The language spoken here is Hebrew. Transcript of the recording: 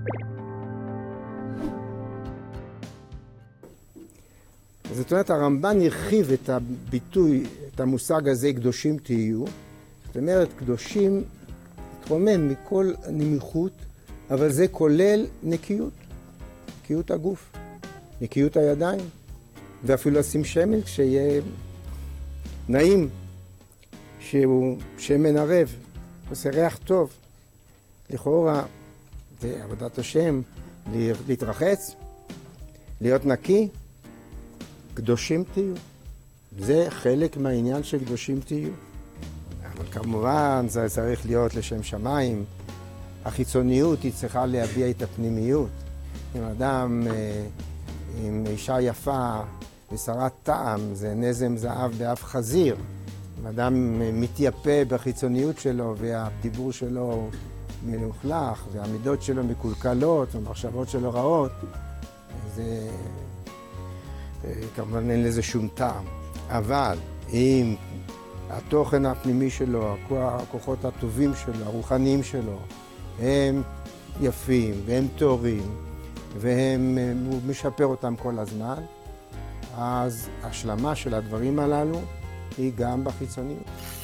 זאת אומרת, הרמב"ן הרחיב את הביטוי, את המושג הזה, קדושים תהיו. זאת אומרת, קדושים התרומם מכל נמיכות, אבל זה כולל נקיות. נקיות הגוף, נקיות הידיים, ואפילו לשים שמן כשיהיה נעים, שהוא שמן ערב, עושה ריח טוב. לכאורה, זה עבודת השם, להתרחץ, להיות נקי, קדושים תהיו. זה חלק מהעניין של קדושים תהיו. אבל כמובן זה צריך להיות לשם שמיים. החיצוניות היא צריכה להביע את הפנימיות. אם אדם עם אישה יפה ושרת טעם, זה נזם זהב באף חזיר. אם אדם מתייפה בחיצוניות שלו והדיבור שלו מלוכלך והמידות שלו מקולקלות והמחשבות שלו רעות, זה כמובן אין לזה שום טעם. אבל אם התוכן הפנימי שלו, הכוחות הטובים שלו, הרוחניים שלו, הם יפים והם טהורים והוא משפר אותם כל הזמן, אז השלמה של הדברים הללו היא גם בחיצוניות.